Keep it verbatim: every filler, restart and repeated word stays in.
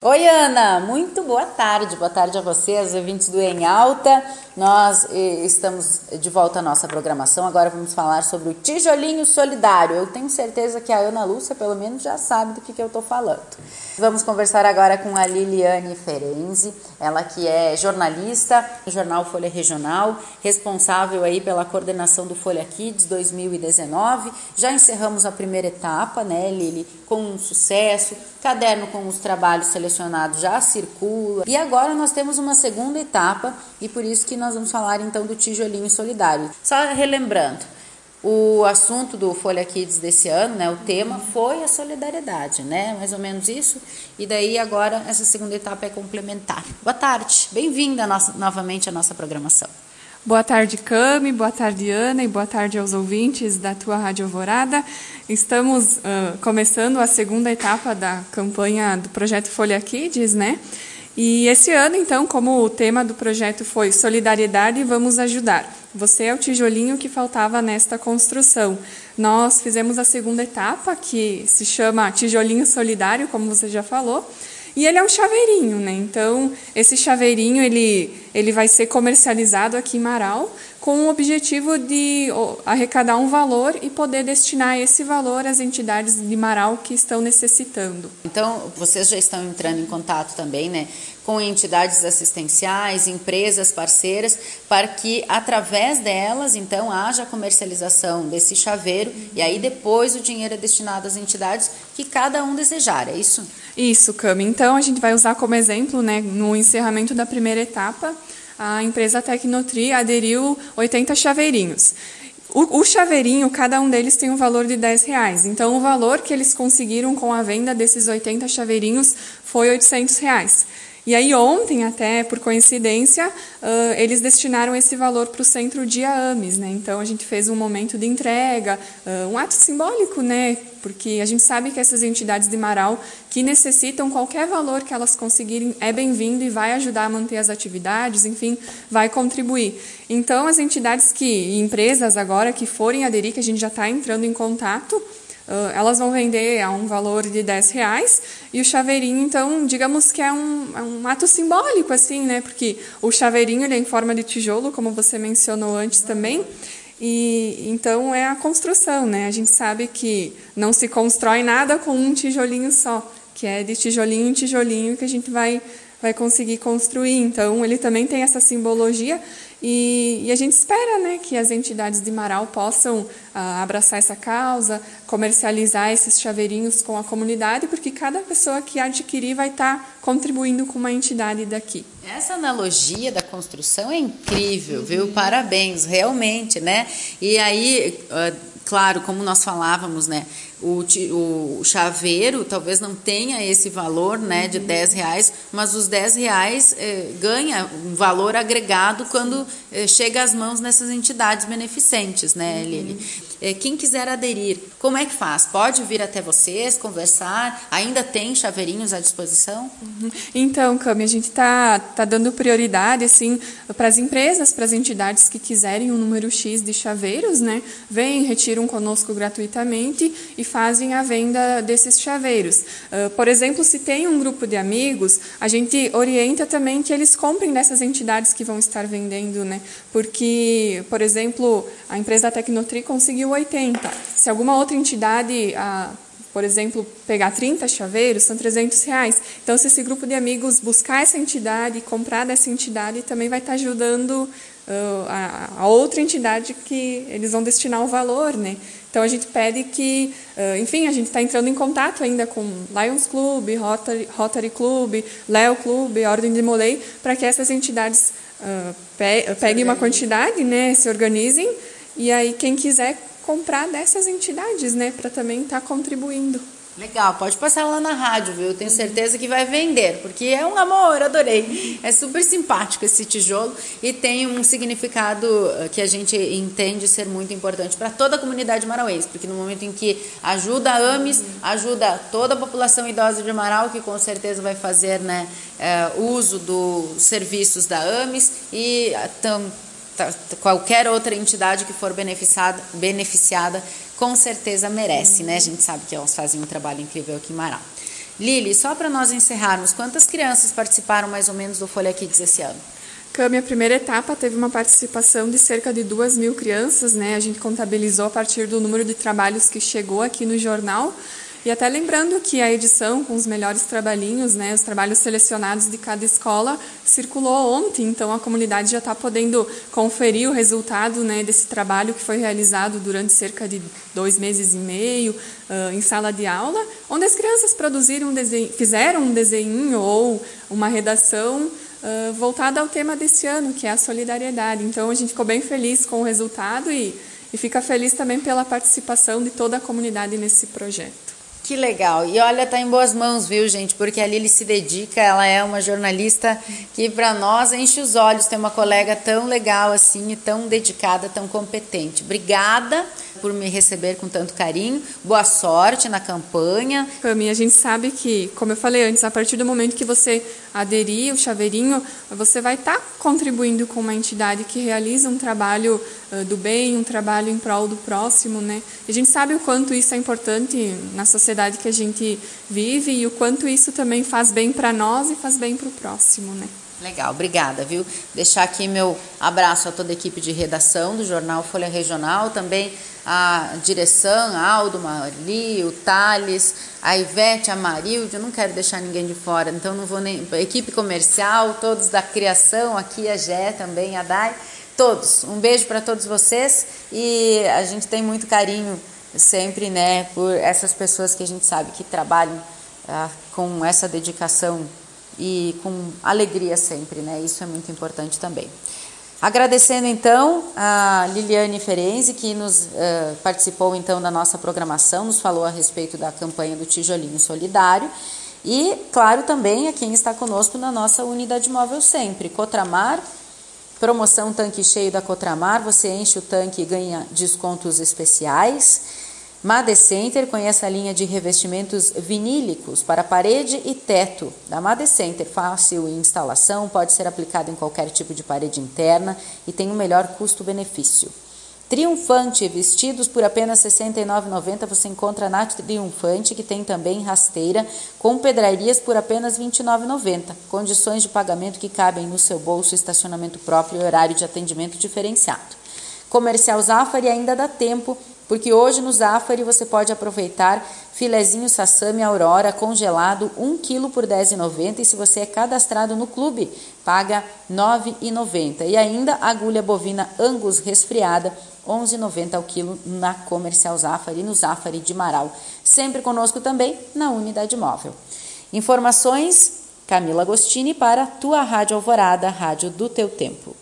Oi, Ana, muito boa tarde, boa tarde a vocês, ouvintes do Em Alta. Nós eh, estamos de volta à nossa programação, agora vamos falar sobre o tijolinho solidário. Eu tenho certeza que a Ana Lúcia, pelo menos, já sabe do que, que eu estou falando. Vamos conversar agora com a Liliane Ferenzi, ela que é jornalista do jornal Folha Regional, responsável aí pela coordenação do Folha Kids dois mil e dezenove. Já encerramos a primeira etapa, né, Lili, com um sucesso, caderno com os trabalhos selecionados já circula. E agora nós temos uma segunda etapa e por isso que nós vamos falar então do tijolinho solidário. Só relembrando, o assunto do Folha Kids desse ano, né, o tema foi a solidariedade, né, mais ou menos isso. E daí agora essa segunda etapa é complementar. Boa tarde, bem-vinda novamente à nossa programação. Boa tarde, Cami, boa tarde, Ana, e boa tarde aos ouvintes da tua Rádio Alvorada. Estamos uh, começando a segunda etapa da campanha do projeto Folha Kids, né? E esse ano, então, como o tema do projeto foi Solidariedade, vamos ajudar. Você é o tijolinho que faltava nesta construção. Nós fizemos a segunda etapa, que se chama Tijolinho Solidário, como você já falou. E ele é um chaveirinho, né? Então, esse chaveirinho ele, ele vai ser comercializado aqui em Marau com o objetivo de arrecadar um valor e poder destinar esse valor às entidades de Marau que estão necessitando. Então, vocês já estão entrando em contato também, né, com entidades assistenciais, empresas parceiras, para que através delas, então, haja a comercialização desse chaveiro e aí depois o dinheiro é destinado às entidades que cada um desejar, é isso? Isso, Cami. Então, a gente vai usar como exemplo, né, no encerramento da primeira etapa, a empresa Tecnotri aderiu oitenta chaveirinhos. O, o chaveirinho, cada um deles tem um valor de dez reais. Então, o valor que eles conseguiram com a venda desses oitenta chaveirinhos foi oitocentos reais. E aí ontem, até por coincidência, uh, eles destinaram esse valor para o Centro Dia Ames, né? Então a gente fez um momento de entrega, uh, um ato simbólico, né? Porque a gente sabe que essas entidades de Marau que necessitam qualquer valor que elas conseguirem é bem-vindo e vai ajudar a manter as atividades, enfim, vai contribuir. Então as entidades que, e empresas agora que forem aderir, que a gente já está entrando em contato, Uh, elas vão vender a um valor de dez reais e o chaveirinho, então, digamos que é um, é um ato simbólico, assim, né? Porque o chaveirinho ele é em forma de tijolo, como você mencionou antes também, e então é a construção, né? A gente sabe que não se constrói nada com um tijolinho só, que é de tijolinho em tijolinho que a gente vai, vai conseguir construir. Então, ele também tem essa simbologia. E, e a gente espera, né, que as entidades de Marau possam ah, abraçar essa causa, comercializar esses chaveirinhos com a comunidade, porque cada pessoa que adquirir vai estar contribuindo com uma entidade daqui. Essa analogia da construção é incrível, viu? Parabéns, realmente, né? E aí, claro, como nós falávamos, né? O, o chaveiro talvez não tenha esse valor, né, de dez reais, mas os dez reais eh, ganha um valor agregado quando eh, chega às mãos dessas entidades beneficentes, né, Lili? Eh, quem quiser aderir, como é que faz? Pode vir até vocês, conversar? Ainda tem chaveirinhos à disposição? Uhum. Então, Cami, a gente está tá dando prioridade assim, para as empresas, para as entidades que quiserem um número X de chaveiros, né? Vêm, retiram conosco gratuitamente e fazem a venda desses chaveiros. Uh, por exemplo, se tem um grupo de amigos, a gente orienta também que eles comprem dessas entidades que vão estar vendendo, né? Porque, por exemplo, a empresa Tecnotri conseguiu oitenta. Se alguma outra entidade, uh, por exemplo, pegar trinta chaveiros, são trezentos reais. Então, se esse grupo de amigos buscar essa entidade e comprar dessa entidade, também vai estar ajudando uh, a, a outra entidade que eles vão destinar o valor, né? Então, a gente pede que, enfim, a gente está entrando em contato ainda com Lions Club, Rotary, Rotary Club, Leo Club, Ordem de Molay, para que essas entidades uh, pe peguem uma quantidade, né, se organizem, e aí quem quiser comprar dessas entidades, né, para também estar tá contribuindo. Legal, pode passar lá na rádio, viu? Eu tenho certeza que vai vender, porque é um amor, adorei. É super simpático esse tijolo e tem um significado que a gente entende ser muito importante para toda a comunidade marauense, porque no momento em que ajuda a Ames, ajuda toda a população idosa de Marau, que com certeza vai fazer, né, é, uso dos serviços da Ames e tam, qualquer outra entidade que for beneficiada, beneficiada com certeza merece, né? A gente sabe que elas fazem um trabalho incrível aqui em Marau. Lili, só para nós encerrarmos, quantas crianças participaram mais ou menos do Folha Kids esse ano? Cami, a primeira etapa teve uma participação de cerca de duas mil crianças, né? A gente contabilizou a partir do número de trabalhos que chegou aqui no jornal. E até lembrando que a edição com os melhores trabalhinhos, né, os trabalhos selecionados de cada escola, circulou ontem, então a comunidade já está podendo conferir o resultado, né, desse trabalho que foi realizado durante cerca de dois meses e meio uh, em sala de aula, onde as crianças produziram um desenho, fizeram um desenho ou uma redação uh, voltada ao tema desse ano, que é a solidariedade. Então a gente ficou bem feliz com o resultado e, e fica feliz também pela participação de toda a comunidade nesse projeto. Que legal. E olha, tá em boas mãos, viu, gente? Porque a Lili se dedica, ela é uma jornalista que para nós enche os olhos ter uma colega tão legal assim, e tão dedicada, tão competente. Obrigada por me receber com tanto carinho. Boa sorte na campanha. Cami, a gente sabe que, como eu falei antes, a partir do momento que você aderir o chaveirinho, você vai estar tá contribuindo com uma entidade que realiza um trabalho uh, do bem, um trabalho em prol do próximo, né? E a gente sabe o quanto isso é importante na sociedade que a gente vive e o quanto isso também faz bem para nós e faz bem para o próximo, né? Legal, obrigada, viu? Deixar aqui meu abraço a toda a equipe de redação do jornal Folha Regional, também a direção, a Aldo, Marli, o Thales, a Ivete, a Marilde, eu não quero deixar ninguém de fora, então não vou nem... A equipe comercial, todos da criação, aqui a Gé também, a Dai, todos. Um beijo para todos vocês e a gente tem muito carinho sempre, né, por essas pessoas que a gente sabe que trabalham ah, com essa dedicação e com alegria sempre, né? Isso é muito importante também. Agradecendo então a Liliane Ferenzi, que nos uh, participou então da nossa programação, nos falou a respeito da campanha do Tijolinho Solidário e, claro, também a quem está conosco na nossa unidade móvel sempre, Cotramar, promoção tanque cheio da Cotramar, você enche o tanque e ganha descontos especiais. Made Center, conheça a linha de revestimentos vinílicos para parede e teto. Da Made Center, fácil instalação, pode ser aplicado em qualquer tipo de parede interna e tem o melhor custo-benefício. Triunfante, vestidos por apenas sessenta e nove reais e noventa centavos, você encontra na Triunfante, que tem também rasteira, com pedrarias por apenas vinte e nove reais e noventa centavos. Condições de pagamento que cabem no seu bolso, estacionamento próprio e horário de atendimento diferenciado. Comercial Zafari ainda dá tempo, porque hoje no Zafari você pode aproveitar filezinho Sassami Aurora congelado um quilo por dez reais e noventa centavos e se você é cadastrado no clube, paga nove reais e noventa centavos. E ainda agulha bovina Angus resfriada, onze reais e noventa centavos ao quilo na Comercial Zafari, no Zafari de Marau. Sempre conosco também na unidade móvel. Informações, Camila Agostini para Tua Rádio Alvorada, Rádio do Teu Tempo.